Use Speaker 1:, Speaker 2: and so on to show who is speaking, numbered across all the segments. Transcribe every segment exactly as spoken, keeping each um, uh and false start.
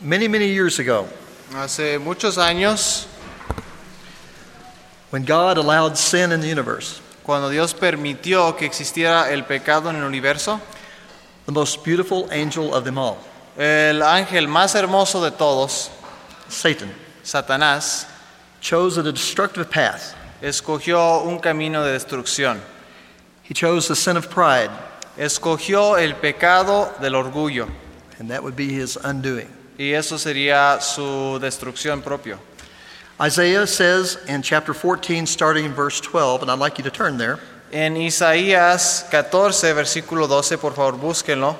Speaker 1: Many, many years ago,
Speaker 2: Hace muchos años,
Speaker 1: when God allowed sin in the universe,
Speaker 2: cuando Dios permitió que existiera el pecado en el universo,
Speaker 1: the most beautiful angel of them all,
Speaker 2: el ángel más hermoso de todos,
Speaker 1: Satan,
Speaker 2: Satanás,
Speaker 1: chose a destructive path.
Speaker 2: escogió un camino de destrucción.
Speaker 1: He chose the sin of pride,
Speaker 2: Escogió el pecado del orgullo,
Speaker 1: and that would be his undoing.
Speaker 2: y eso sería su destrucción propia.
Speaker 1: Isaiah says in chapter fourteen, starting in verse twelve, and I'd like you to turn there,
Speaker 2: En Isaías catorce, versículo doce, por favor, búsquenlo.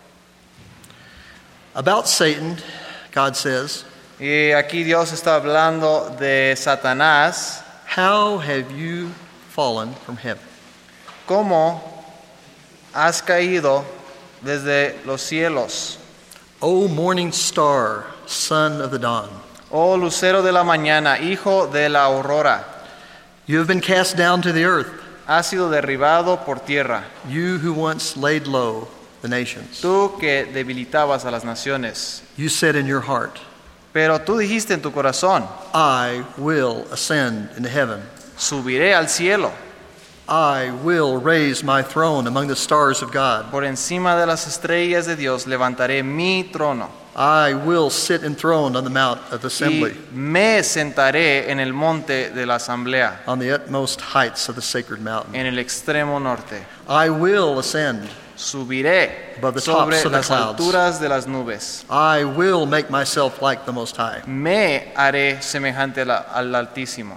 Speaker 1: about Satan, God says,
Speaker 2: Y aquí Dios está hablando de Satanás.
Speaker 1: "How have you fallen from heaven?
Speaker 2: ¿Cómo has caído desde los cielos,
Speaker 1: O morning star, son of the dawn?
Speaker 2: oh lucero de la mañana, hijo de la aurora?
Speaker 1: You have been cast down to the earth,
Speaker 2: Has sido derribado por tierra,
Speaker 1: you who once laid low the nations.
Speaker 2: tú que debilitabas a las naciones.
Speaker 1: You said in your heart,
Speaker 2: Pero tú dijiste en tu corazón,
Speaker 1: I will ascend into heaven.
Speaker 2: subiré al cielo,
Speaker 1: I will raise my throne among the stars of God.
Speaker 2: por encima de las estrellas de Dios levantaré mi trono,
Speaker 1: I will sit enthroned on the mount of
Speaker 2: y
Speaker 1: assembly,
Speaker 2: me sentaré en el monte de la asamblea,
Speaker 1: on the utmost heights of the sacred mountain.
Speaker 2: en el extremo norte.
Speaker 1: I will ascend.
Speaker 2: Subiré
Speaker 1: Above the
Speaker 2: sobre
Speaker 1: tops of the
Speaker 2: las
Speaker 1: clouds.
Speaker 2: alturas de las nubes.
Speaker 1: I will make myself like the Most High.
Speaker 2: Me haré semejante al, al Altísimo.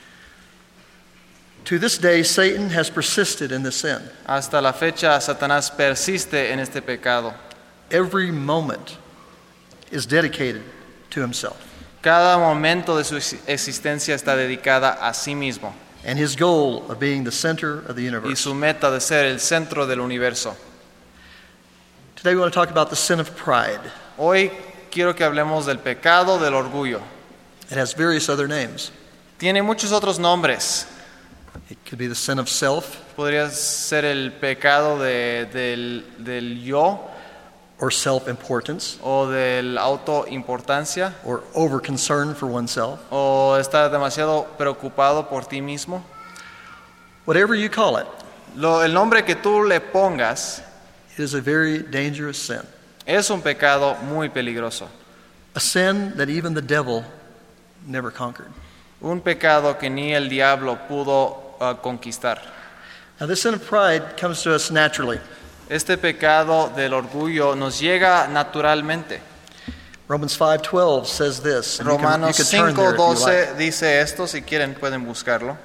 Speaker 1: To this day, Satan has persisted in this sin.
Speaker 2: Hasta la fecha, Satanás persiste en este pecado.
Speaker 1: Every moment is dedicated to himself,
Speaker 2: Cada momento de su ex- existencia está dedicada a sí mismo
Speaker 1: and his goal of being the center of the
Speaker 2: y
Speaker 1: universe.
Speaker 2: su meta de ser el centro del universo.
Speaker 1: Today we want to talk about the sin of pride.
Speaker 2: Hoy quiero que hablemos del pecado del orgullo.
Speaker 1: It has various other names.
Speaker 2: Tiene muchos otros nombres.
Speaker 1: It could be the sin of self,
Speaker 2: Podría ser el pecado de- del, del yo
Speaker 1: or self-importance,
Speaker 2: o del autoimportancia,
Speaker 1: or over-concern for oneself.
Speaker 2: o estar demasiado preocupado por ti mismo.
Speaker 1: Whatever you call it,
Speaker 2: Lo- el nombre que tú le pongas
Speaker 1: it is a very dangerous sin.
Speaker 2: es un pecado muy peligroso.
Speaker 1: A sin that even the devil never conquered.
Speaker 2: Un pecado que ni el diablo pudo uh, conquistar.
Speaker 1: Now, this sin of pride comes to us naturally.
Speaker 2: Este pecado del orgullo nos llega naturalmente.
Speaker 1: Romans five twelve says this. and you can- you
Speaker 2: Romanos
Speaker 1: can turn
Speaker 2: cinco
Speaker 1: there if you
Speaker 2: doce
Speaker 1: like.
Speaker 2: dice esto, si quieren pueden buscarlo.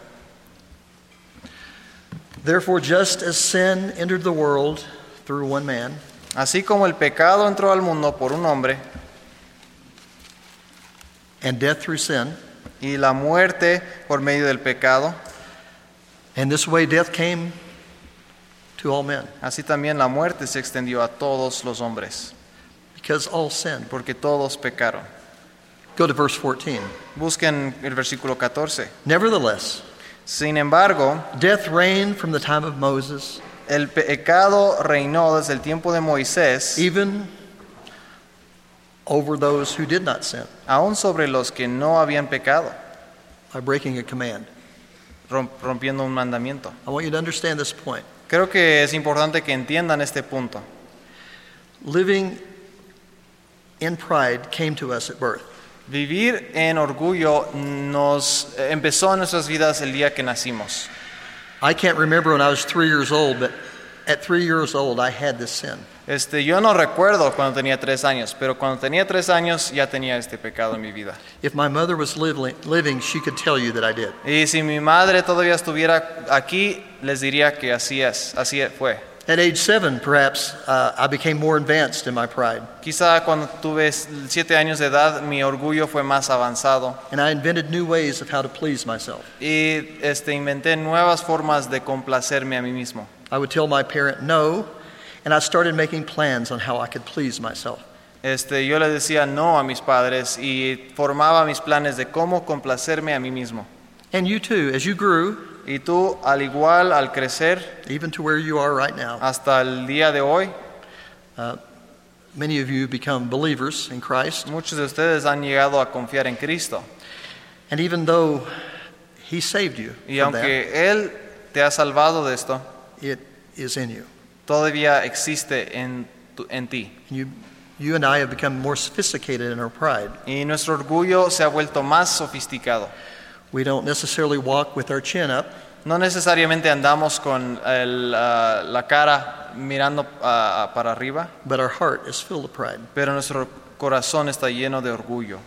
Speaker 1: Therefore, just as sin entered the world through one man,
Speaker 2: Así como el pecado entró al mundo por un hombre
Speaker 1: and death through sin,
Speaker 2: y la muerte por medio del pecado,
Speaker 1: and this way death came to all men,
Speaker 2: así también la muerte se extendió a todos los hombres,
Speaker 1: because all sinned.
Speaker 2: porque todos pecaron.
Speaker 1: Go to verse fourteen.
Speaker 2: Busquen el versículo catorce.
Speaker 1: Nevertheless,
Speaker 2: Sin embargo,
Speaker 1: death reigned from the time of Moses,
Speaker 2: el pecado reinó desde el tiempo de Moisés,
Speaker 1: even over those who did not sin,
Speaker 2: aún sobre los que no habían pecado,
Speaker 1: by breaking a command.
Speaker 2: rom- rompiendo un mandamiento.
Speaker 1: I want you to understand this point.
Speaker 2: Creo que es importante que entiendan este punto.
Speaker 1: Living in pride came to us at birth.
Speaker 2: Vivir en orgullo nos eh, empezó en nuestras vidas el día que nacimos.
Speaker 1: I can't remember when I was three years old, but at three years old I had this sin.
Speaker 2: Este, yo no recuerdo cuando tenía tres años, pero cuando tenía tres años ya tenía este pecado en mi vida.
Speaker 1: If my mother was living, living, she could tell you that I did.
Speaker 2: Y si mi madre todavía estuviera aquí, les diría que así es, así fue.
Speaker 1: At age seven, perhaps, uh, I became more advanced in my pride,
Speaker 2: Quizá cuando tuve siete años de edad, mi orgullo fue más avanzado
Speaker 1: and I invented new ways of how to please myself.
Speaker 2: y este, inventé nuevas formas de complacerme a mí mismo.
Speaker 1: I would tell my parent no, and I started making plans on how I could please myself.
Speaker 2: Este, yo le decía no a mis padres y formaba mis planes de cómo complacerme a mí mismo.
Speaker 1: And you too, as you grew,
Speaker 2: Y tú, al igual, al crecer
Speaker 1: even to where you are right now,
Speaker 2: hasta el día de hoy,
Speaker 1: uh, many of you become believers in Christ.
Speaker 2: Muchos de ustedes han llegado a confiar en Cristo.
Speaker 1: And even though He saved you
Speaker 2: Y
Speaker 1: from that,
Speaker 2: aunque Él te ha salvado de esto,
Speaker 1: it is in you.
Speaker 2: todavía existe en, tu- en ti.
Speaker 1: You, you and I have become more sophisticated in our pride.
Speaker 2: Y nuestro orgullo se ha vuelto más sofisticado.
Speaker 1: We don't necessarily walk with our chin up.
Speaker 2: No necesariamente andamos con el, ah, la cara mirando ah, para arriba,
Speaker 1: But our heart is filled with pride.
Speaker 2: pero nuestro corazón está lleno de orgullo.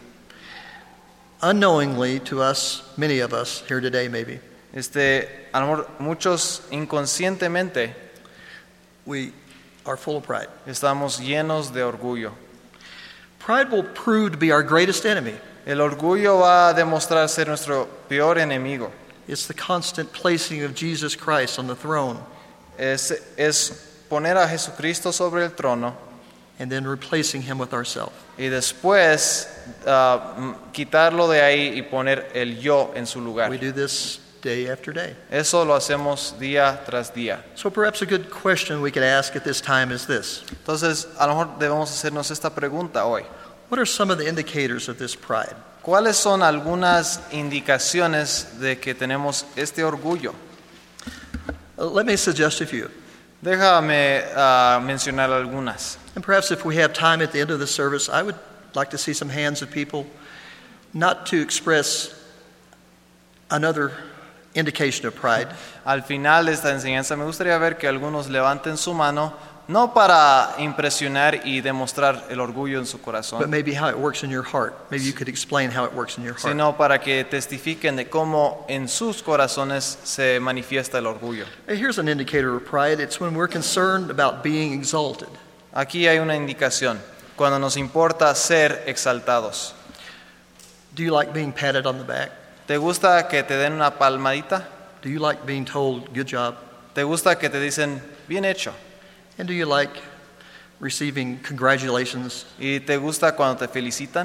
Speaker 1: Unknowingly to us, many of us here today maybe,
Speaker 2: Este, a lo mejor muchos inconscientemente
Speaker 1: we are full of pride.
Speaker 2: estamos llenos de orgullo.
Speaker 1: Pride will prove to be our greatest enemy.
Speaker 2: El orgullo va a demostrar ser nuestro peor enemigo.
Speaker 1: It's the constant placing of Jesus Christ on the throne
Speaker 2: Es, es poner a Jesucristo sobre el trono
Speaker 1: and then replacing Him with ourselves.
Speaker 2: y después ah, m- quitarlo de ahí y poner el yo en su lugar.
Speaker 1: We do this day after day.
Speaker 2: Eso lo hacemos día tras día.
Speaker 1: So perhaps a good question we could ask at this time is this.
Speaker 2: Entonces, a lo mejor debemos hacernos esta pregunta hoy.
Speaker 1: What are some of the indicators of this pride?
Speaker 2: ¿Cuáles son algunas indicaciones de que tenemos este orgullo?
Speaker 1: Uh, let me suggest a few.
Speaker 2: Déjame ah, mencionar algunas.
Speaker 1: And perhaps if we have time at the end of the service, I would like to see some hands of people not to express another indication of pride,
Speaker 2: Al final de esta enseñanza me gustaría ver que algunos levanten su mano, no para impresionar y demostrar el orgullo en su
Speaker 1: but
Speaker 2: corazón,
Speaker 1: maybe how it works in your heart. Maybe you could explain how it works in your heart.
Speaker 2: sino para que testifiquen de cómo en sus corazones se manifiesta el orgullo.
Speaker 1: Hey, here's an indicator of pride. It's when we're concerned about being exalted.
Speaker 2: Aquí hay una indicación, cuando nos importa ser exaltados.
Speaker 1: Do you like being patted on the back?
Speaker 2: ¿Te gusta que te den una palmadita?
Speaker 1: Do you like being told, good job?
Speaker 2: ¿Te gusta que te dicen, bien hecho?
Speaker 1: And do you like receiving congratulations?
Speaker 2: ¿Y te gusta cuando te felicitan?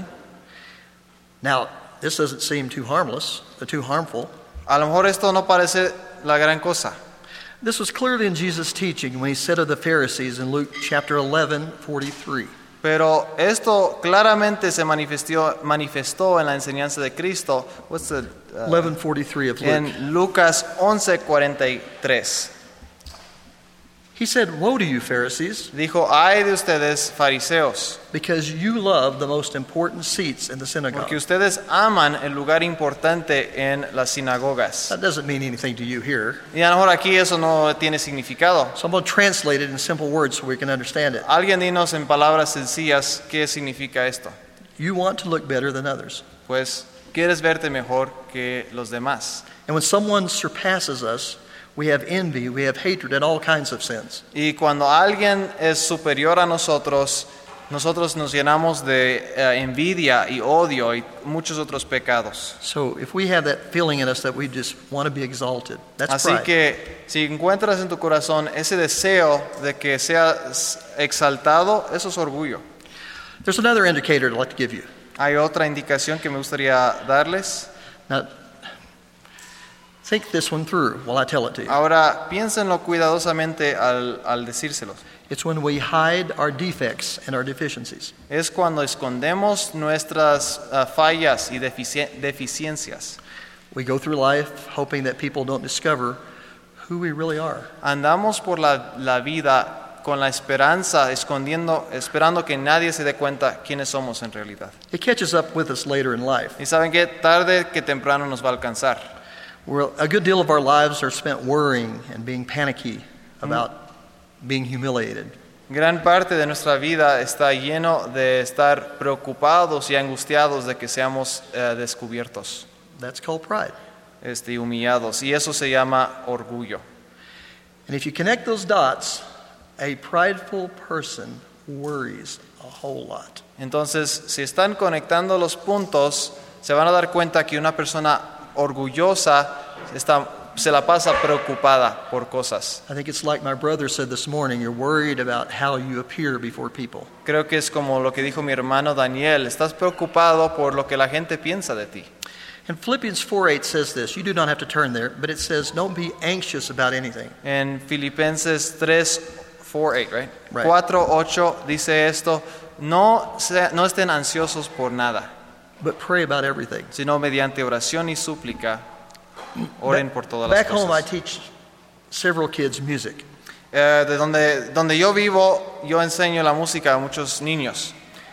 Speaker 1: Now, this doesn't seem too harmless, uh, too harmful.
Speaker 2: A lo mejor esto no parece la gran cosa.
Speaker 1: This was clearly in Jesus' teaching when He said of the Pharisees in Luke chapter eleven, forty-three.
Speaker 2: Pero esto claramente se manifestó, manifestó en la enseñanza de Cristo. What's the, uh,
Speaker 1: eleven forty-three of Luke.
Speaker 2: en Lucas once cuarenta y tres.
Speaker 1: He said, woe to you, Pharisees,
Speaker 2: Dijo, ay de ustedes fariseos,
Speaker 1: because you love the most important seats in the synagogue.
Speaker 2: porque ustedes aman el lugar importante en las sinagogas.
Speaker 1: That doesn't mean anything to you here.
Speaker 2: Y a lo mejor aquí eso no tiene significado.
Speaker 1: Someone translate it in simple words so we can understand it.
Speaker 2: Alguien dinos en palabras sencillas qué significa esto.
Speaker 1: You want to look better than others.
Speaker 2: Pues quieres verte mejor que los demás.
Speaker 1: And when someone surpasses us, we have envy, we have hatred, and all kinds of sins.
Speaker 2: Y cuando alguien es superior a nosotros, nosotros nos llenamos de eh, envidia y odio y muchos otros pecados.
Speaker 1: So if we have that feeling in us that we just want to be exalted, that's
Speaker 2: Así
Speaker 1: pride.
Speaker 2: que si encuentras en tu corazón ese deseo de que seas exaltado, eso es orgullo.
Speaker 1: There's another indicator I'd like to give you.
Speaker 2: Hay otra indicación que me gustaría darles.
Speaker 1: Now, think this one through while I tell it to you.
Speaker 2: Ahora piénsenlo cuidadosamente al, al decírselos.
Speaker 1: It's when we hide our defects and our deficiencies.
Speaker 2: Es cuando escondemos nuestras uh, fallas y defici- deficiencias.
Speaker 1: We go through life hoping that people don't discover who we really are.
Speaker 2: Andamos por la, la vida con la esperanza, escondiendo, esperando que nadie se dé cuenta quiénes somos en realidad.
Speaker 1: It catches up with us later in life.
Speaker 2: Y saben que tarde que temprano nos va a alcanzar.
Speaker 1: We're, a good deal of our lives are spent worrying and being panicky about being humiliated.
Speaker 2: Gran parte de nuestra vida está lleno de estar preocupados y angustiados de que seamos eh, descubiertos,
Speaker 1: That's called pride.
Speaker 2: este, y humillados. Y eso se llama orgullo.
Speaker 1: And if you connect those dots, a prideful person worries a whole lot.
Speaker 2: Entonces, si están conectando los puntos, se van a dar cuenta que una persona orgullosa está, se la pasa preocupada por cosas.
Speaker 1: I think it's like my brother said this morning, you're worried about how you appear before people.
Speaker 2: Creo que es como lo que dijo mi hermano Daniel, estás preocupado por lo que la gente piensa de ti.
Speaker 1: And Philippians four eight says this. You do not have to turn there, but it says, don't be anxious about anything.
Speaker 2: En Filipenses tres four eight, right?
Speaker 1: Right.
Speaker 2: cuatro ocho dice esto, no, se- no estén ansiosos por nada,
Speaker 1: but pray about everything.
Speaker 2: sino mediante oración y súplica, oren por todas las
Speaker 1: Back home, I
Speaker 2: cosas.
Speaker 1: teach several kids music.
Speaker 2: Eh, de donde, donde yo vivo, yo enseño la música a muchos niños.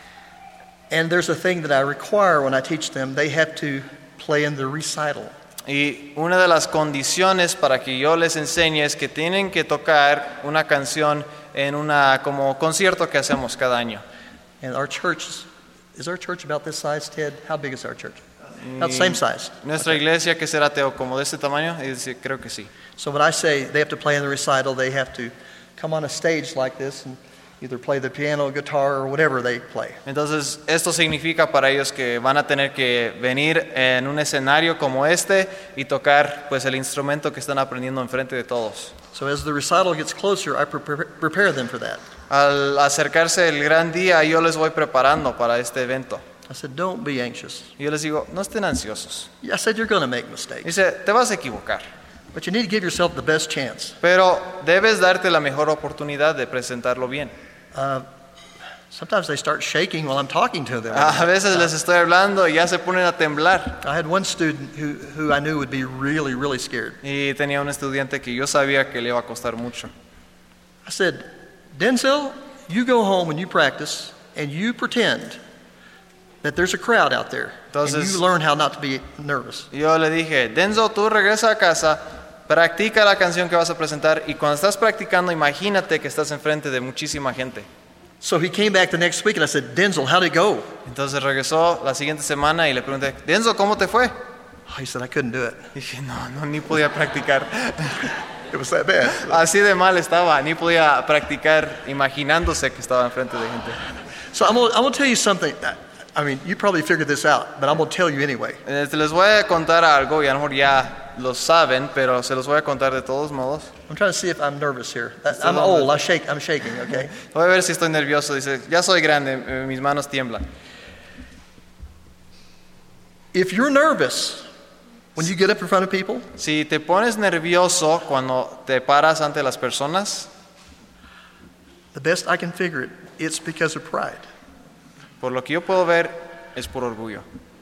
Speaker 1: And there's a thing that I require when I teach them. They have to play in the recital.
Speaker 2: Y una de las condiciones para que yo les enseñe es que tienen que tocar una canción en una como concierto que hacemos cada año.
Speaker 1: And our church, is our church about this size, Ted? How big is our church? About the same size.
Speaker 2: Nuestra iglesia, que será, Teo, como de este tamaño, y dice, creo que sí.
Speaker 1: So when I say they have to play in the recital, they have to come on a stage like this and either play the piano, guitar, or whatever they play.
Speaker 2: Entonces, esto significa para ellos que van a tener que venir en un escenario como este y tocar pues el instrumento que están aprendiendo enfrente de todos.
Speaker 1: So as the recital gets closer, I prepare, prepare them for that.
Speaker 2: Al acercarse el gran día, yo les voy preparando para este evento.
Speaker 1: I said, don't be anxious.
Speaker 2: Y yo les digo, no estén ansiosos.
Speaker 1: I said, you're going to make mistakes,
Speaker 2: Dice, te vas a equivocar,
Speaker 1: but you need to give yourself the best chance.
Speaker 2: pero debes darte la mejor oportunidad de presentarlo bien.
Speaker 1: Uh, sometimes they start shaking while I'm talking to them.
Speaker 2: A veces les estoy hablando y ya se ponen a temblar.
Speaker 1: I had one student who, who I knew would be really, really scared.
Speaker 2: Y tenía un estudiante que yo sabía que le iba a costar mucho.
Speaker 1: I said, Denzel, you go home and you practice and you pretend that there's a crowd out there.
Speaker 2: Entonces-
Speaker 1: and you learn how not to be nervous.
Speaker 2: Y yo le dije, Denzo, tú regresa a casa, practica la canción que vas a presentar y cuando estás practicando, imagínate que estás enfrente de muchísima gente.
Speaker 1: So he came back the next week and I said, Denzel, how'd it go?
Speaker 2: Entonces regresó la siguiente semana y le pregunté, Denzo, ¿cómo te fue?
Speaker 1: Oh, he said, I couldn't do it.
Speaker 2: Dije, no, no, ni podía practicar.
Speaker 1: It was that bad.
Speaker 2: Así de mal estaba, ni podía practicar imaginándose que estaba enfrente de gente.
Speaker 1: So I'm gonna, I'm gonna tell you something. I mean, you probably figured this out, but I'm gonna tell you anyway.
Speaker 2: Este, les voy a contar algo y a lo mejor ya lo saben, pero se los voy a contar de todos modos.
Speaker 1: I'm trying to see if I'm nervous here. That-
Speaker 2: Still
Speaker 1: I'm
Speaker 2: nervous.
Speaker 1: old. I shake. I'm shaking. Okay.
Speaker 2: Voy a ver si estoy nervioso. Dice, ya soy grande, eh, mis manos tiemblan.
Speaker 1: If you're nervous when you get up in front of people,
Speaker 2: Si te pones nervioso cuando te paras ante las personas,
Speaker 1: the best I can figure it, it's because of pride.
Speaker 2: por lo que yo puedo ver, es por orgullo.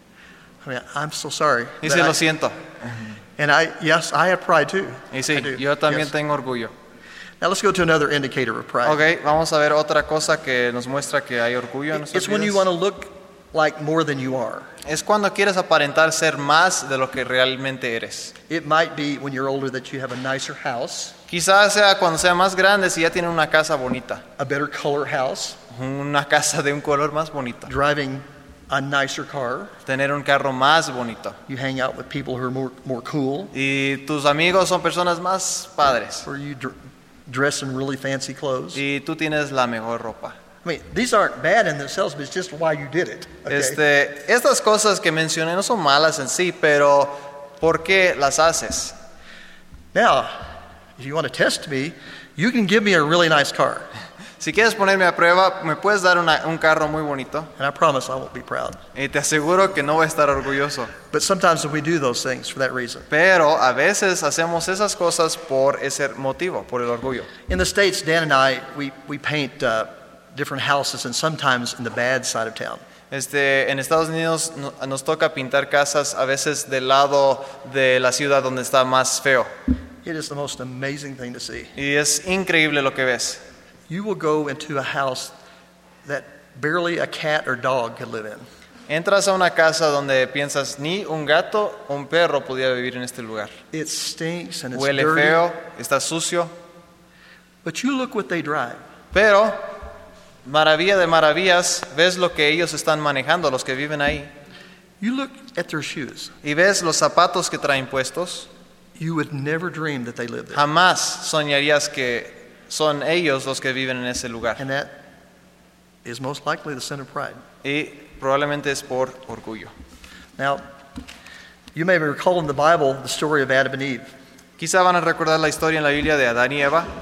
Speaker 1: I mean, I'm so sorry.
Speaker 2: Dice,
Speaker 1: that
Speaker 2: lo
Speaker 1: I-
Speaker 2: siento.
Speaker 1: and I, yes, I have pride too.
Speaker 2: Y
Speaker 1: I
Speaker 2: sí,
Speaker 1: do.
Speaker 2: yo también
Speaker 1: Yes.
Speaker 2: tengo orgullo.
Speaker 1: Now let's go to another indicator of pride.
Speaker 2: Ok, vamos a ver otra cosa que nos muestra que hay orgullo en nuestras
Speaker 1: It's when you
Speaker 2: vidas.
Speaker 1: want to look like more than you are.
Speaker 2: Es cuando quieres aparentar ser más de lo que realmente eres.
Speaker 1: It might be when you're older that you have a nicer house,
Speaker 2: Quizás sea cuando sea más grande si ya tienen una casa bonita,
Speaker 1: a better color house,
Speaker 2: una casa de un color más bonito,
Speaker 1: driving a nicer car.
Speaker 2: tener un carro más bonito.
Speaker 1: You hang out with people who are more, more cool,
Speaker 2: Y tus amigos son personas más padres.
Speaker 1: or you dr- dress in really fancy clothes.
Speaker 2: Y tú tienes la mejor ropa.
Speaker 1: I mean, these aren't bad in themselves, but it's just why you did it. Okay?
Speaker 2: Este, estas cosas que mencioné no son malas en sí, pero ¿por qué las haces?
Speaker 1: Now, if you want to test me, you can give me a really nice car,
Speaker 2: Si quieres ponerme a prueba, me puedes dar una- un carro muy bonito
Speaker 1: and I promise I won't be proud.
Speaker 2: y te aseguro que no voy a estar orgulloso.
Speaker 1: But sometimes we do those things for that reason.
Speaker 2: Pero a veces hacemos esas cosas por ese motivo, por el orgullo.
Speaker 1: In the States, Dan and I, we, we paint uh, different houses, and sometimes in the bad side of town.
Speaker 2: Este, en Estados Unidos no- nos toca pintar casas a veces del lado de la ciudad donde está más feo.
Speaker 1: It is the most amazing thing to see.
Speaker 2: Y es increíble lo que ves.
Speaker 1: You will go into a house that barely a cat or dog could live in.
Speaker 2: Entras a una casa donde piensas ni un gato o un perro podía vivir en este lugar.
Speaker 1: It stinks and it's
Speaker 2: Huele
Speaker 1: dirty.
Speaker 2: feo, está sucio,
Speaker 1: But you look what they drive.
Speaker 2: pero maravilla de maravillas, ves lo que ellos están manejando, los que viven ahí,
Speaker 1: You look at their shoes.
Speaker 2: y ves los zapatos que traen puestos.
Speaker 1: You would never dream that they live there.
Speaker 2: Jamás soñarías que son ellos los que viven en ese lugar.
Speaker 1: And that is most likely the sin of pride.
Speaker 2: Y probablemente es por orgullo.
Speaker 1: Now, you may recall in the Bible the story of Adam and Eve.
Speaker 2: Quizá van a recordar la historia en la Biblia de Adán y Eva.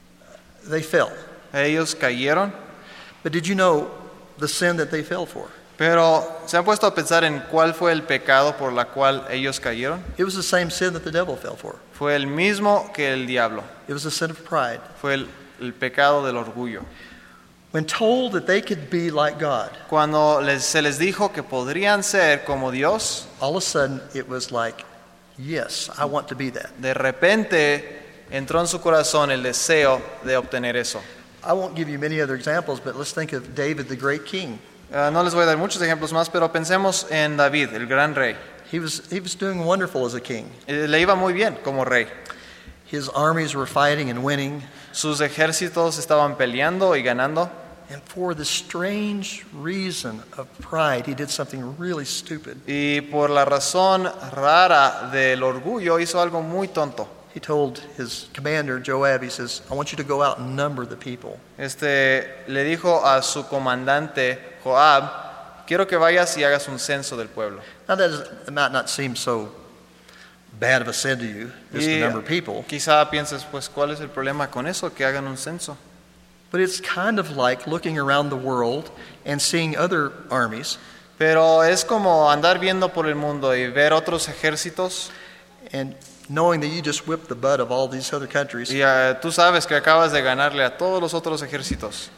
Speaker 1: They fell.
Speaker 2: Ellos cayeron,
Speaker 1: But did you know the sin that they fell for?
Speaker 2: Pero ¿se han puesto a pensar en cuál fue el pecado por la cual ellos cayeron?
Speaker 1: It was the same sin that the devil fell for.
Speaker 2: Fue el mismo que el diablo.
Speaker 1: It was the sin of pride.
Speaker 2: Fue el, el pecado del orgullo.
Speaker 1: When told that they could be like God,
Speaker 2: Cuando les- se les dijo que podrían ser como Dios,
Speaker 1: all of a sudden it was like, yes, I want to be that.
Speaker 2: de repente entró en su corazón el deseo de obtener eso.
Speaker 1: I won't give you many other examples, but let's think of David, the great king.
Speaker 2: Ah, no les voy a dar muchos ejemplos más, pero pensemos en David, el gran rey.
Speaker 1: He was, he was doing wonderful as a king.
Speaker 2: Eh, Le iba muy bien como rey.
Speaker 1: His armies were fighting and winning,
Speaker 2: Sus ejércitos estaban peleando y ganando.
Speaker 1: and for the strange reason of pride, he did something really stupid.
Speaker 2: Y por la razón rara del orgullo hizo algo muy tonto.
Speaker 1: He told his commander, Joab, he says, I want you to go out and number the people.
Speaker 2: Este, le dijo a su comandante Joab, quiero que vayas y hagas un censo del pueblo.
Speaker 1: Now, that is, it might not seem so bad of a sin to you, just to
Speaker 2: Y
Speaker 1: number people,
Speaker 2: quizá pienses, pues, ¿cuál es el problema con eso? Que hagan un censo.
Speaker 1: but it's kind of like looking around the world and seeing other armies
Speaker 2: Pero es como andar viendo por el mundo y ver otros ejércitos
Speaker 1: and knowing that you just whipped the butt of all these other countries,
Speaker 2: y eh, tú sabes que acabas de ganarle a todos los otros ejércitos.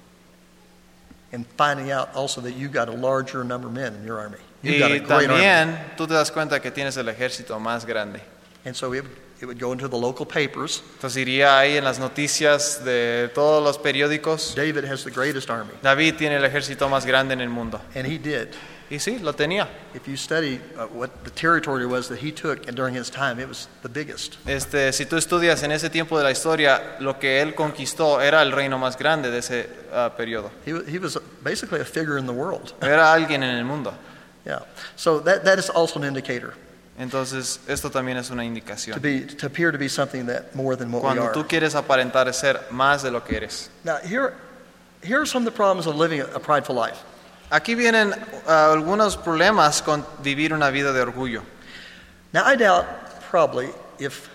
Speaker 1: and finding out also that you got a larger number of men in your army. You've got a
Speaker 2: Y
Speaker 1: great army.
Speaker 2: también tú te das cuenta que tienes el ejército más grande.
Speaker 1: And so it, it would go into the local papers.
Speaker 2: Entonces iría ahí en las noticias de todos los periódicos.
Speaker 1: David has the greatest army,
Speaker 2: David tiene el ejército más grande en el mundo.
Speaker 1: and he did.
Speaker 2: Y sí, lo tenía.
Speaker 1: If you study uh, what the territory was that he took and during his time, it was the biggest.
Speaker 2: Este, si tú estudias en ese tiempo de la historia, lo que él conquistó era el reino más grande de ese ah, periodo.
Speaker 1: He, wa- he was basically a figure in the world.
Speaker 2: Era alguien en el mundo.
Speaker 1: Yeah. So that, that is also an indicator
Speaker 2: Entonces, esto también es una
Speaker 1: to
Speaker 2: indicación.
Speaker 1: be to appear to be something that more than what we
Speaker 2: Cuando
Speaker 1: are.
Speaker 2: tú quieres aparentar ser más de lo que eres.
Speaker 1: Now here, here are some of the problems of living a, a prideful life.
Speaker 2: Aquí vienen ah, algunos problemas con vivir una vida de orgullo.
Speaker 1: Now I doubt probably if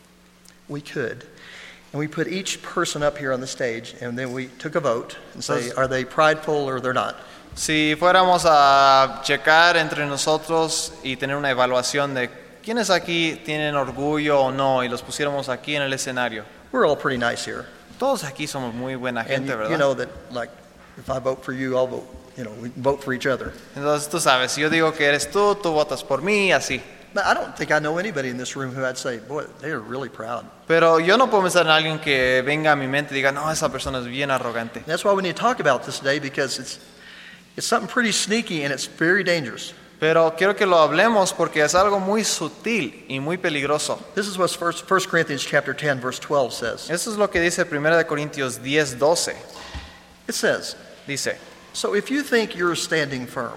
Speaker 1: we could, and we put each person up here on the stage, and then we took a vote and say,
Speaker 2: Entonces-
Speaker 1: are they prideful or they're not?
Speaker 2: Si fuéramos a checar entre nosotros y tener una evaluación de quiénes aquí tienen orgullo o no y los pusiéramos aquí en el escenario,
Speaker 1: We're all pretty nice here.
Speaker 2: todos aquí somos muy buena
Speaker 1: And
Speaker 2: gente,
Speaker 1: you,
Speaker 2: ¿verdad?
Speaker 1: you know that, like, if I vote for you, I'll vote, you know, we vote for each other.
Speaker 2: Entonces tú sabes, si yo digo que eres tú, tú votas por mí, así.
Speaker 1: But I don't think I know anybody in this room who I'd say, boy, they are really proud.
Speaker 2: Pero yo no puedo pensar en alguien que venga a mi mente y diga, no, esa persona es bien arrogante.
Speaker 1: And that's why we need to talk about this today, because it's, it's something pretty sneaky and it's very dangerous.
Speaker 2: Pero quiero que lo hablemos porque es algo muy sutil y muy peligroso.
Speaker 1: This is what First Corinthians chapter ten, verse twelve says.
Speaker 2: Eso es lo que dice primera de Corintios diez, doce.
Speaker 1: It says,
Speaker 2: Dice,
Speaker 1: so if you think you're standing firm,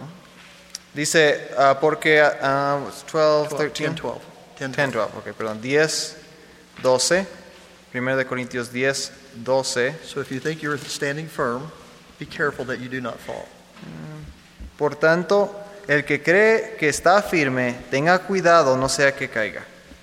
Speaker 2: dice, ah, porque ah, twelve,
Speaker 1: twelve,
Speaker 2: thirteen,
Speaker 1: ten, twelve, ten,
Speaker 2: ten,
Speaker 1: twelve.
Speaker 2: twelve, ok, perdón, diez, doce, primera de Corintios diez, doce.
Speaker 1: So if you think you're standing firm, be careful that you do not fall.
Speaker 2: Por tanto, el que cree que está firme, tenga cuidado, no sea que caiga.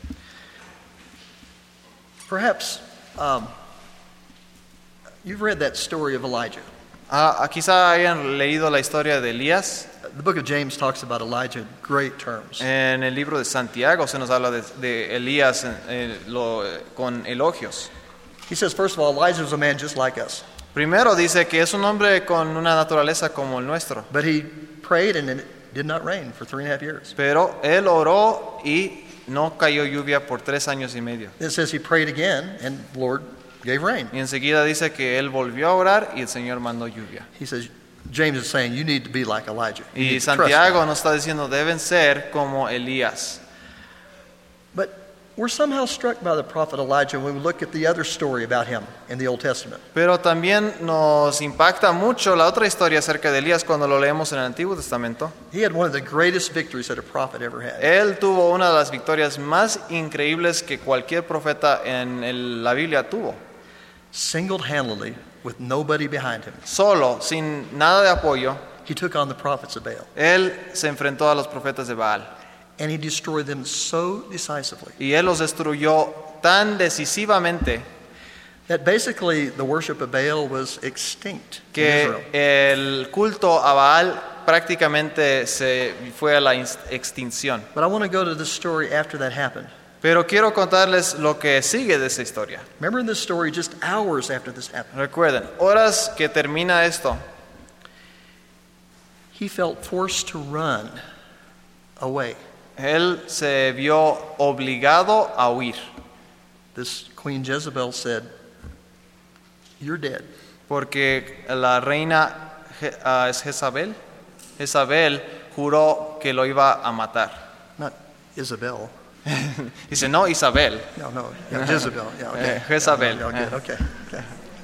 Speaker 1: Perhaps um, you've read that story of Elijah.
Speaker 2: Ah, quizá hayan leído la historia de Elías.
Speaker 1: The book of James talks about Elijah in great terms.
Speaker 2: En el libro de Santiago se nos habla de, de Elías eh, lo- con elogios.
Speaker 1: He says, first of all, Elijah was a man just like us.
Speaker 2: Primero dice que es un hombre con una naturaleza como el nuestro,
Speaker 1: But he prayed and it did not rain for three and a half years.
Speaker 2: pero él oró y no cayó lluvia por tres años y medio.
Speaker 1: It says he prayed again and the Lord gave rain.
Speaker 2: Y enseguida dice que él volvió a orar y el Señor mandó lluvia.
Speaker 1: He says, James is saying, you need to be like Elijah. You
Speaker 2: Y
Speaker 1: need to trust
Speaker 2: Santiago
Speaker 1: God.
Speaker 2: nos está diciendo, deben ser como Elías.
Speaker 1: But we're somehow struck by the prophet Elijah when we look at the other story about him in the Old Testament.
Speaker 2: Pero también nos impacta mucho la otra historia acerca de Elías cuando lo leemos en el Antiguo Testamento.
Speaker 1: He had one of the greatest victories that a prophet ever had.
Speaker 2: Él tuvo una de las victorias más increíbles que cualquier profeta en el- la Biblia tuvo.
Speaker 1: Single-handedly, with nobody behind him,
Speaker 2: Solo, sin nada de apoyo,
Speaker 1: he took on the prophets of Baal.
Speaker 2: él se enfrentó a los profetas de Baal.
Speaker 1: And he destroyed them so decisively
Speaker 2: Y él los destruyó tan decisivamente
Speaker 1: that basically the worship of Baal was extinct in
Speaker 2: que
Speaker 1: Israel.
Speaker 2: el culto a Baal prácticamente se fue a la ins- extinción.
Speaker 1: But I want to go to the story after that happened.
Speaker 2: Pero quiero contarles lo que sigue de esa historia.
Speaker 1: Remember in this story, just hours after this happened,
Speaker 2: Recuerden, horas que termina esto,
Speaker 1: he felt forced to run away.
Speaker 2: él se vio obligado a huir.
Speaker 1: This Queen Jezebel said, "You're dead."
Speaker 2: Porque la reina Je- ah, es Jezabel, Jezabel juró que lo iba a matar.
Speaker 1: Not Isabel.
Speaker 2: Dice, no Isabel,
Speaker 1: No, no. Yeah, Jezebel. Yeah, okay.
Speaker 2: Eh, Jezabel.
Speaker 1: Yeah, yeah, okay, okay.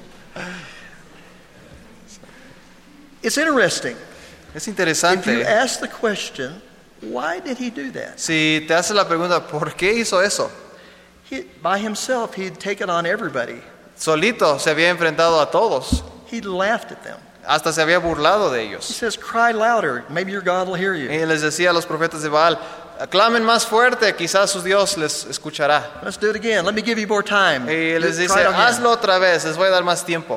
Speaker 1: It's interesting.
Speaker 2: es
Speaker 1: If you
Speaker 2: interesante.
Speaker 1: ask the question, why did he do that?
Speaker 2: Si te haces la pregunta, ¿por qué hizo eso?
Speaker 1: He, by himself, he'd taken on everybody.
Speaker 2: Solito se había enfrentado a todos,
Speaker 1: He'd laughed at them.
Speaker 2: hasta se había burlado de
Speaker 1: He
Speaker 2: ellos.
Speaker 1: says, cry louder. Maybe your God will hear you.
Speaker 2: Y les decía a los profetas de Baal, aclamen más fuerte, quizás su Dios les escuchará.
Speaker 1: Let's do it again. Let me give you more time.
Speaker 2: Y les
Speaker 1: Try
Speaker 2: dice,
Speaker 1: it again.
Speaker 2: hazlo otra vez, les voy a dar más tiempo.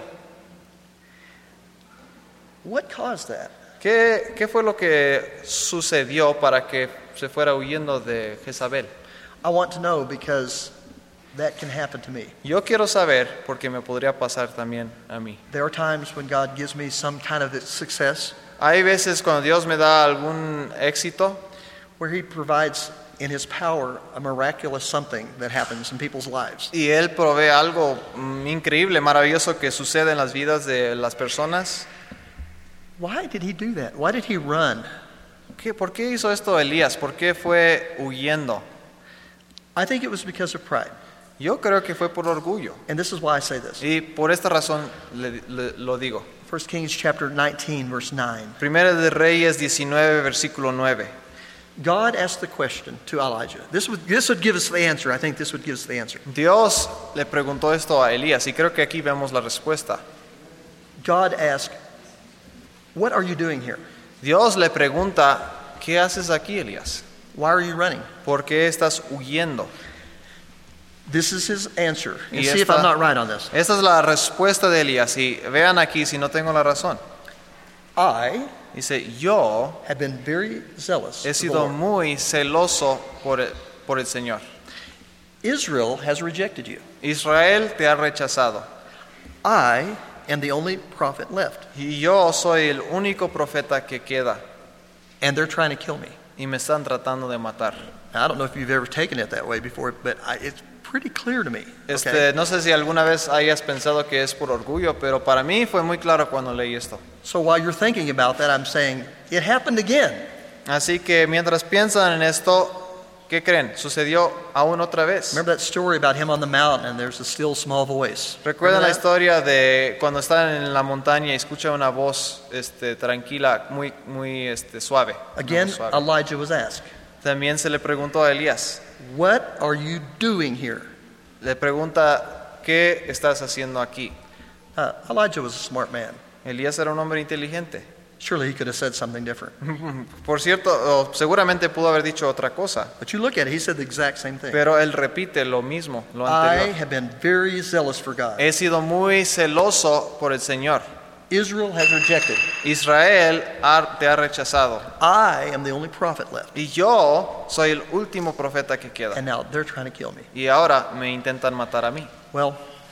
Speaker 1: What caused that?
Speaker 2: ¿Qué, qué fue lo que sucedió para que se fuera huyendo de Jezabel?
Speaker 1: I want to know because that can happen to me.
Speaker 2: Yo quiero saber, porque me podría pasar también a mí.
Speaker 1: There are times when God gives me some kind of success
Speaker 2: Hay veces cuando Dios me da algún éxito,
Speaker 1: where He provides in His power a miraculous something that happens in people's lives.
Speaker 2: y Él provee algo mm, increíble, maravilloso que sucede en las vidas de las personas.
Speaker 1: Why did He do that? Why did He run?
Speaker 2: ¿Qué, ¿Por qué hizo esto Elías? ¿Por qué fue huyendo?
Speaker 1: I think it was because of pride.
Speaker 2: Yo creo que fue por orgullo.
Speaker 1: And this is why I say this.
Speaker 2: Y por esta razón le- le- lo digo.
Speaker 1: First Kings chapter nineteen, verse nine.
Speaker 2: Primera de Reyes diecinueve, versículo nueve.
Speaker 1: God asked the question to Elijah. This would, this would give us the answer. I think this would give us the answer.
Speaker 2: Dios le preguntó esto a Elías y creo que aquí vemos la respuesta.
Speaker 1: God asked, what are you doing here?
Speaker 2: Dios le pregunta, ¿qué haces aquí, Elías?
Speaker 1: Why are you running?
Speaker 2: ¿Por qué estás huyendo?
Speaker 1: This is his answer. And
Speaker 2: Y
Speaker 1: see if
Speaker 2: esta-
Speaker 1: I'm not right on this.
Speaker 2: Esta es la respuesta de Elías y vean aquí si no tengo la razón.
Speaker 1: I
Speaker 2: Dice, yo
Speaker 1: have been very zealous.
Speaker 2: he
Speaker 1: for the
Speaker 2: sido
Speaker 1: Lord.
Speaker 2: muy celoso por el, por el Señor.
Speaker 1: Israel has rejected you.
Speaker 2: Israel te ha rechazado
Speaker 1: I am the only prophet left.
Speaker 2: y yo soy el único profeta que queda
Speaker 1: And they're trying to kill me.
Speaker 2: y me están tratando de matar.
Speaker 1: Now, I don't know if you've ever taken it that way before, but I, it's pretty clear to me.
Speaker 2: Este,
Speaker 1: Okay?
Speaker 2: no sé si alguna vez hayas pensado que es por orgullo, pero para mí fue muy claro cuando leí esto.
Speaker 1: So while you're thinking about that, I'm saying, it happened again.
Speaker 2: Así que mientras piensan en esto, ¿qué creen? Sucedió aún otra vez.
Speaker 1: Remember that story about him on the mountain and there's a still small voice?
Speaker 2: ¿Recuerdan la
Speaker 1: Remember that?
Speaker 2: historia de cuando están en la montaña y escuchan una voz este, tranquila, muy, muy este, suave? Una
Speaker 1: Again,
Speaker 2: voz suave.
Speaker 1: Elijah was asked,
Speaker 2: También se le preguntó a Elías,
Speaker 1: what are you doing here?
Speaker 2: le pregunta, ¿qué estás haciendo aquí?
Speaker 1: Uh, Elijah was a smart man.
Speaker 2: Elías era un hombre inteligente.
Speaker 1: Surely he could have said something different.
Speaker 2: Por cierto, o seguramente pudo haber dicho otra cosa,
Speaker 1: But you look at it, he said the exact same thing.
Speaker 2: pero él repite lo mismo, lo
Speaker 1: I
Speaker 2: anterior.
Speaker 1: have been very zealous for God.
Speaker 2: He sido muy celoso por el Señor.
Speaker 1: Israel has rejected.
Speaker 2: Israel ha- te ha rechazado.
Speaker 1: I am the only prophet left.
Speaker 2: Y yo soy el último profeta que queda.
Speaker 1: And now they're trying to kill me.
Speaker 2: Y ahora me intentan matar a mí.
Speaker 1: Well,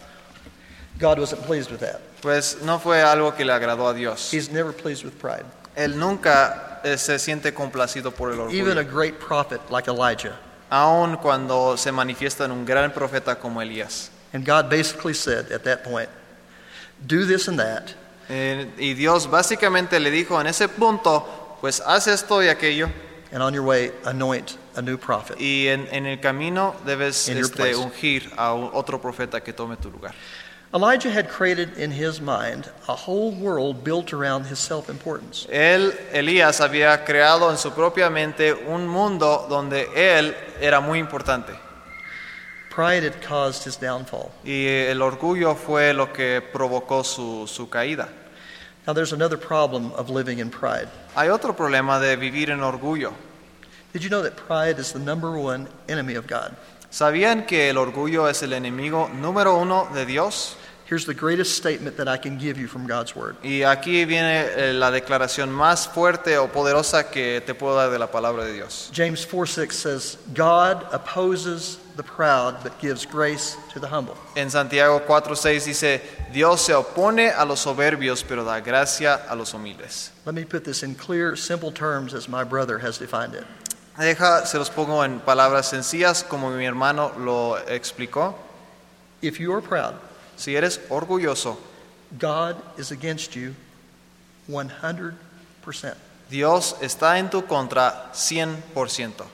Speaker 1: God wasn't pleased with that.
Speaker 2: Pues no fue algo que le agradó a Dios.
Speaker 1: He's never pleased with pride.
Speaker 2: Él nunca eh, se siente complacido por el
Speaker 1: Even a
Speaker 2: orgullo.
Speaker 1: great prophet like Elijah.
Speaker 2: Aun cuando se manifiesta en un gran profeta como Elías.
Speaker 1: And God basically said at that point, do this and that,
Speaker 2: Eh, y Dios básicamente le dijo en ese punto, pues haz esto y aquello.
Speaker 1: and on your way, anoint a new prophet.
Speaker 2: Y en, en el camino debes
Speaker 1: In your
Speaker 2: este,
Speaker 1: place.
Speaker 2: ungir a un- otro profeta que tome tu lugar.
Speaker 1: Elijah had created in his mind a whole world built around his self-importance.
Speaker 2: Él, Elías, había creado en su propia mente un mundo donde él era muy importante.
Speaker 1: Pride had caused his downfall.
Speaker 2: Y el orgullo fue lo que provocó su, su caída.
Speaker 1: Now there's another problem of living in pride.
Speaker 2: Hay otro problema de vivir en orgullo.
Speaker 1: Did you know that pride is the number one enemy of God?
Speaker 2: ¿Sabían que el orgullo es el enemigo número uno de Dios?
Speaker 1: Here's the greatest statement that I can give you from God's Word.
Speaker 2: Y aquí viene eh, la declaración más fuerte o poderosa que te puedo dar de la palabra de Dios.
Speaker 1: James four six says, God opposes the proud but gives grace to the humble.
Speaker 2: En Santiago cuatro seis dice, Dios se opone a los soberbios, pero da gracia a los humildes.
Speaker 1: Let me put this in clear, simple terms as my brother has defined it.
Speaker 2: Deja, se los pongo en palabras sencillas como mi hermano lo explicó.
Speaker 1: If you are proud,
Speaker 2: Si eres orgulloso,
Speaker 1: God is against you one hundred percent.
Speaker 2: Dios está en tu contra cien por ciento.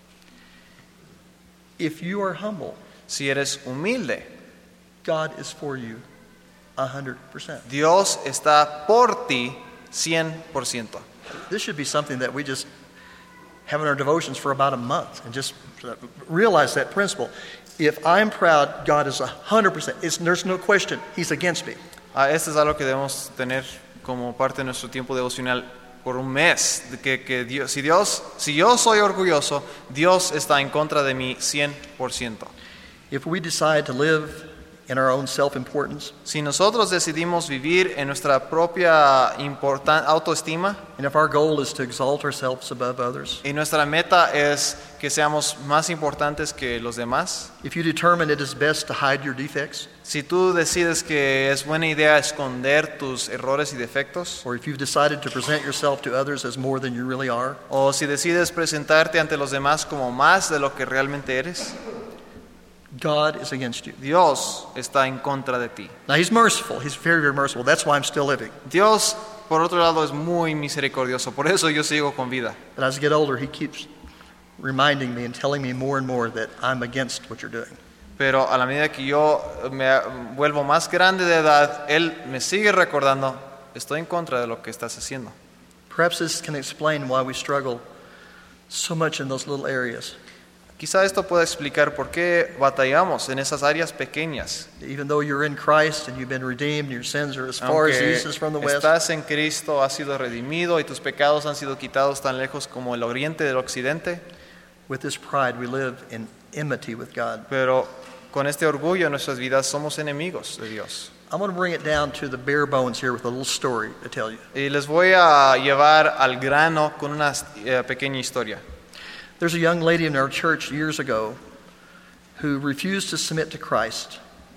Speaker 1: If you are humble,
Speaker 2: Si eres humilde,
Speaker 1: God is for you one hundred percent.
Speaker 2: Dios está por ti cien por ciento.
Speaker 1: This should be something that we just have in our devotions for about a month and just realize that principle. If I'm proud, God is one hundred percent. It's, there's no question. He's against me.
Speaker 2: Ah, esto es algo que debemos tener como parte de nuestro tiempo devocional por un mes. De que, que Dios, si, Dios, si yo soy orgulloso, Dios está en contra de mí cien por ciento.
Speaker 1: If we decide to live in our own self-importance,
Speaker 2: Si nosotros decidimos vivir en nuestra propia importan- autoestima
Speaker 1: and if our goal is to exalt ourselves above others,
Speaker 2: y nuestra meta es que seamos más importantes que los demás,
Speaker 1: if you determine it is best to hide your defects,
Speaker 2: si tú decides que es buena idea esconder tus errores y defectos,
Speaker 1: or if you've decided to present yourself to others as more than you really are,
Speaker 2: o si decides presentarte ante los demás como más de lo que realmente eres,
Speaker 1: God is against you.
Speaker 2: Dios está en contra de ti.
Speaker 1: Now, He's merciful. He's very, very merciful. That's why I'm still living.
Speaker 2: Dios, por otro lado, es muy misericordioso, por eso yo sigo con vida.
Speaker 1: But as I get older, He keeps reminding me and telling me more and more that I'm against what you're doing.
Speaker 2: Pero a la medida que yo me vuelvo más grande de edad, Él me sigue recordando, estoy en contra de lo que estás haciendo.
Speaker 1: Perhaps this can explain why we struggle so much in those little areas.
Speaker 2: Quizá esto pueda explicar por qué batallamos en esas áreas pequeñas.
Speaker 1: Even though you're in Christ and you've been redeemed, your sins are as far as the
Speaker 2: Aunque
Speaker 1: east is from the west.
Speaker 2: estás en Cristo, has sido redimido y tus pecados han sido quitados tan lejos como el oriente del occidente,
Speaker 1: With this pride, we live in enmity with God.
Speaker 2: pero con este orgullo en nuestras vidas somos enemigos de Dios.
Speaker 1: I'm going to bring it down to the bare bones here with a little story to tell you.
Speaker 2: Y les voy a llevar al grano con una eh, pequeña historia.
Speaker 1: There's a young lady in our church years ago who refused to submit to Christ.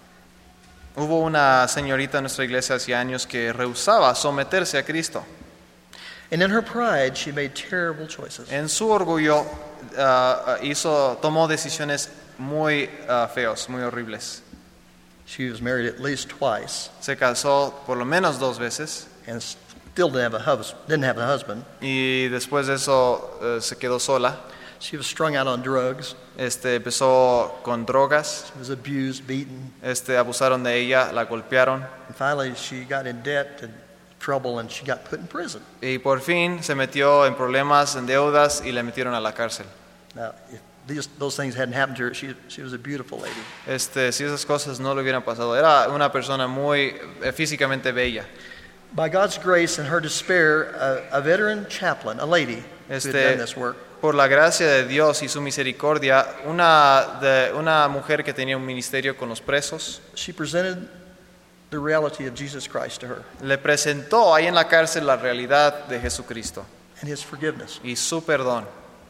Speaker 2: Hubo una señorita en nuestra iglesia hace años que rehusaba someterse a Cristo.
Speaker 1: And in her pride, she made terrible choices.
Speaker 2: En su orgullo uh, hizo, tomó decisiones muy uh, feos, muy horribles.
Speaker 1: She was married at least twice
Speaker 2: Se casó por lo menos dos veces
Speaker 1: and still didn't have a, hus- didn't have a husband.
Speaker 2: y después de eso uh, se quedó sola.
Speaker 1: She was strung out on drugs.
Speaker 2: Este, empezó con drogas,
Speaker 1: She was abused, beaten.
Speaker 2: este, abusaron de ella, la golpearon
Speaker 1: And finally, she got in debt and trouble and she got put in prison.
Speaker 2: y por fin se metió en problemas, en deudas y la metieron a la cárcel.
Speaker 1: Now, if these, those things hadn't happened to her, she, she was a beautiful lady.
Speaker 2: Este, si esas cosas no le hubieran pasado, era una persona muy eh, físicamente bella.
Speaker 1: By God's grace and her despair, a, a veteran chaplain, a lady who had
Speaker 2: Este,
Speaker 1: done this work,
Speaker 2: Por la gracia de Dios y su misericordia, una, de, una mujer que tenía un ministerio con los presos,
Speaker 1: she presented the reality of Jesus Christ to her
Speaker 2: le presentó ahí en la cárcel la realidad de Jesucristo
Speaker 1: and His forgiveness.
Speaker 2: y su perdón.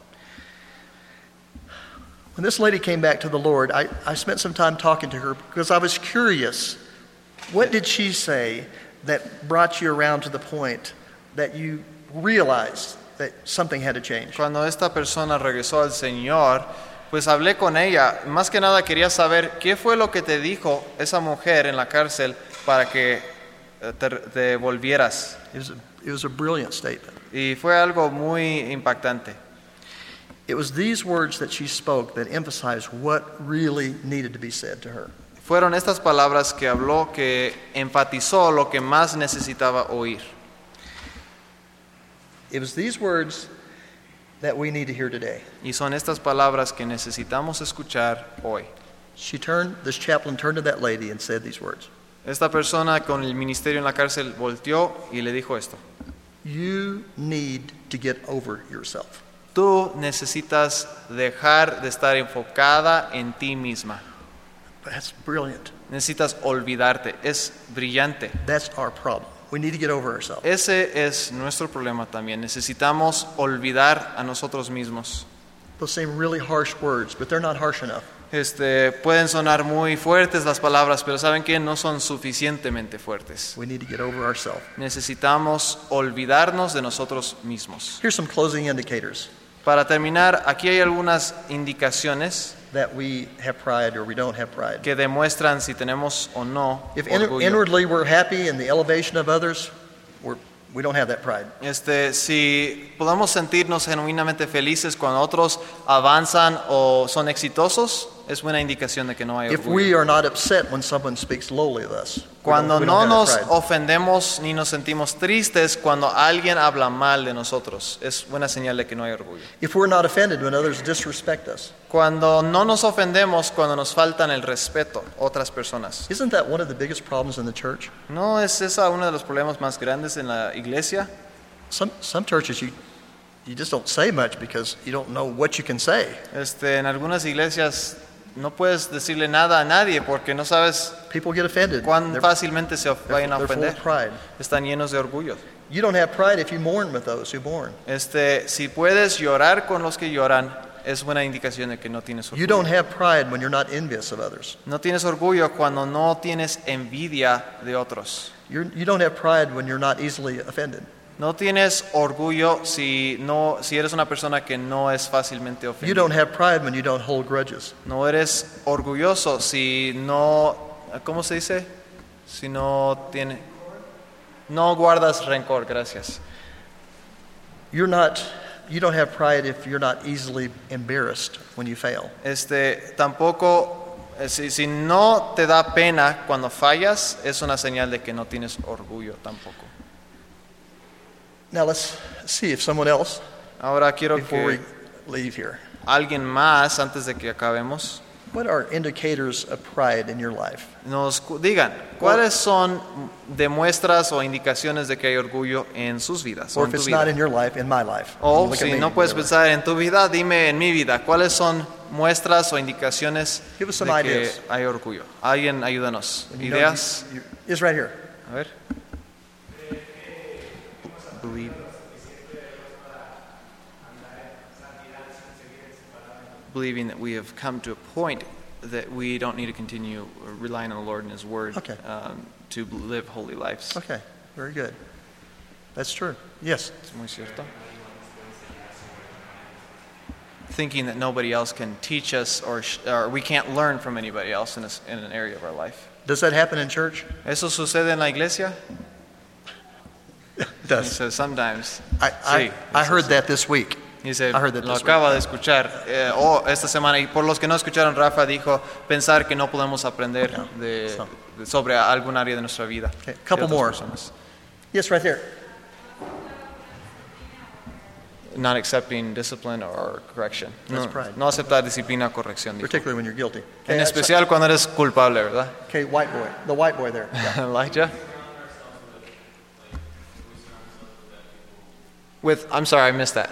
Speaker 1: When this lady came back to the Lord, I, I spent some time talking to her because I was curious. What did she say that brought you around to the point that you realized that something had to change?
Speaker 2: Cuando esta persona regresó al Señor, pues hablé con ella. Más que nada quería saber qué fue lo que te dijo esa mujer en la cárcel para que eh, te, te volvieras.
Speaker 1: It was, a, it was a brilliant statement.
Speaker 2: Y fue algo muy impactante.
Speaker 1: It was these words that she spoke that emphasized what really needed to be said to her.
Speaker 2: Fueron estas palabras que habló que enfatizó lo que más necesitaba oír.
Speaker 1: It was these words that we need to hear today.
Speaker 2: Y son estas palabras que necesitamos escuchar hoy.
Speaker 1: She turned, this chaplain turned to that lady and said these words.
Speaker 2: Esta persona con el ministerio en la cárcel volteó y le dijo esto.
Speaker 1: You need to get over yourself.
Speaker 2: Tú necesitas dejar de estar enfocada en ti misma.
Speaker 1: That's brilliant.
Speaker 2: Necesitas olvidarte. Es brillante.
Speaker 1: That's our problem. We need to get over ourselves.
Speaker 2: Ese es nuestro problema también. Necesitamos olvidar a nosotros mismos.
Speaker 1: Those seem really harsh words, but they're not harsh enough.
Speaker 2: Este, pueden sonar muy fuertes las palabras, pero ¿saben qué? No son suficientemente fuertes.
Speaker 1: We need to get over ourselves.
Speaker 2: Necesitamos olvidarnos de nosotros mismos.
Speaker 1: Here's some closing indicators
Speaker 2: Para terminar, aquí hay algunas indicaciones
Speaker 1: that we have pride or we don't have pride.
Speaker 2: que demuestran si tenemos o no
Speaker 1: If in-
Speaker 2: orgullo.
Speaker 1: inwardly we're happy in the elevation of others, we're, we don't have that pride.
Speaker 2: Este, si podemos sentirnos genuinamente felices cuando otros avanzan o son exitosos, es buena indicación de que no hay
Speaker 1: If
Speaker 2: orgullo.
Speaker 1: we are not upset when someone speaks lowly of us, we don't-
Speaker 2: Cuando
Speaker 1: we
Speaker 2: no
Speaker 1: don't
Speaker 2: nos
Speaker 1: have that pride.
Speaker 2: ofendemos ni nos sentimos tristes cuando alguien habla mal de nosotros, es buena señal de que no hay orgullo.
Speaker 1: If we're not offended when others disrespect us,
Speaker 2: Cuando no nos ofendemos cuando nos faltan el respeto otras personas.
Speaker 1: isn't that one of the biggest problems in the church?
Speaker 2: ¿No es esa uno de los problemas más grandes en la iglesia?
Speaker 1: Some some churches you you just don't say much because you don't know what you can say.
Speaker 2: Este, en algunas iglesias no puedes decirle nada a nadie porque no sabes
Speaker 1: People get offended.
Speaker 2: cuán
Speaker 1: They're,
Speaker 2: fácilmente se of-
Speaker 1: they're-
Speaker 2: vayan a
Speaker 1: they're full of
Speaker 2: ofender.
Speaker 1: pride.
Speaker 2: Están llenos de orgullo.
Speaker 1: You don't have pride if you mourn with those who mourn.
Speaker 2: Este, si puedes llorar con los que lloran, es buena indicación de que no tienes
Speaker 1: You don't
Speaker 2: orgullo.
Speaker 1: have pride when you're not envious of others.
Speaker 2: No tienes orgullo cuando no tienes envidia de otros.
Speaker 1: You're, you don't have pride when you're not easily offended.
Speaker 2: No tienes orgullo si, no, si eres una persona que no es fácilmente
Speaker 1: You
Speaker 2: ofendida.
Speaker 1: don't have pride when you don't hold grudges.
Speaker 2: No eres orgulloso si no, ¿cómo se dice? Si no tiene, no guardas rencor, gracias.
Speaker 1: You're not, you don't have pride if you're not easily embarrassed when you fail.
Speaker 2: Este, tampoco, eh, si, si no te da pena cuando fallas, es una señal de que no tienes orgullo tampoco.
Speaker 1: Now let's see if someone else,
Speaker 2: Ahora quiero
Speaker 1: before we
Speaker 2: que
Speaker 1: leave here,
Speaker 2: alguien más, antes de que acabemos,
Speaker 1: what are indicators of pride in your life?
Speaker 2: nos cu- digan cuáles son demuestras o indicaciones de que hay orgullo en sus vidas o
Speaker 1: Or
Speaker 2: en
Speaker 1: if
Speaker 2: tu
Speaker 1: it's
Speaker 2: vida.
Speaker 1: not in your life, in my life.
Speaker 2: O
Speaker 1: Look at
Speaker 2: si
Speaker 1: me,
Speaker 2: no puedes
Speaker 1: whatever.
Speaker 2: pensar en tu vida, dime en mi vida. ¿Cuáles son muestras o indicaciones
Speaker 1: Give us
Speaker 2: de
Speaker 1: some
Speaker 2: que
Speaker 1: ideas.
Speaker 2: hay orgullo? Alguien ayúdanos.
Speaker 1: You know,
Speaker 2: Ideas.
Speaker 1: you- you- It's right here.
Speaker 2: A ver. Believe. Believing that we have come to a point that we don't need to continue relying on the Lord and His Word
Speaker 1: Okay.
Speaker 2: um, to live holy lives.
Speaker 1: Okay, very good. That's true. Yes.
Speaker 2: Es muy cierto. Thinking that nobody else can teach us or, sh- or we can't learn from anybody else in, a s in an area of our life.
Speaker 1: Does that happen in church?
Speaker 2: ¿Eso sucede en la iglesia?
Speaker 1: It
Speaker 2: He
Speaker 1: does.
Speaker 2: says sometimes.
Speaker 1: I, I,
Speaker 2: Sí,
Speaker 1: I
Speaker 2: eso
Speaker 1: heard
Speaker 2: sí.
Speaker 1: that this week.
Speaker 2: Dice,
Speaker 1: I heard that
Speaker 2: lo
Speaker 1: this
Speaker 2: acaba
Speaker 1: week.
Speaker 2: de escuchar eh, oh, esta semana. Y por los que no escucharon, Rafa dijo pensar que no podemos aprender
Speaker 1: Yeah.
Speaker 2: de,
Speaker 1: So.
Speaker 2: de- sobre algún área de nuestra vida.
Speaker 1: Okay,
Speaker 2: de
Speaker 1: couple
Speaker 2: otras
Speaker 1: more.
Speaker 2: personas.
Speaker 1: Yes, right there.
Speaker 2: Not accepting discipline or correction.
Speaker 1: That's
Speaker 2: No,
Speaker 1: pride.
Speaker 2: no aceptar disciplina o corrección. dijo.
Speaker 1: Particularly when you're guilty.
Speaker 2: En
Speaker 1: Okay,
Speaker 2: especial cuando eres culpable, ¿verdad?
Speaker 1: okay, white boy. The white boy there. Yeah.
Speaker 2: Elijah? With, I'm sorry, I missed that.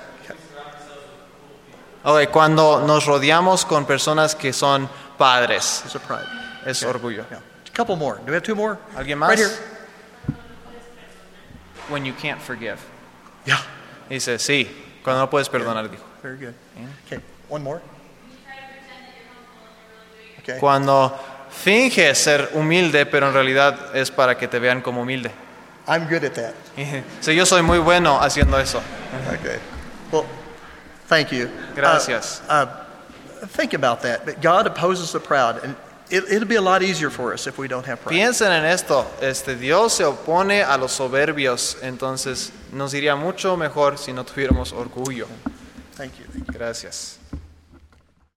Speaker 2: Okay, cuando nos rodeamos con personas que son padres,
Speaker 1: It's a pride.
Speaker 2: es
Speaker 1: Okay.
Speaker 2: orgullo.
Speaker 1: Yeah. A couple more. Do we have two more?
Speaker 2: ¿Alguien más?
Speaker 1: Right here.
Speaker 2: When you can't forgive.
Speaker 1: Yeah.
Speaker 2: Dice, sí, cuando no puedes perdonar, dijo.
Speaker 1: Very good. Okay, one more. Okay.
Speaker 2: Cuando finges ser humilde, pero en realidad es para que te vean como humilde.
Speaker 1: I'm good at that.
Speaker 2: Sí, yo soy muy bueno haciendo eso.
Speaker 1: Okay. Well, thank you.
Speaker 2: Gracias.
Speaker 1: Uh, uh, think about that. But God opposes the proud, and it, it'll be a lot easier for us if we don't have pride.
Speaker 2: Piensen en esto, este Dios se opone a los soberbios, entonces nos iría mucho mejor si no tuviéramos orgullo.
Speaker 1: Thank you.
Speaker 2: Gracias.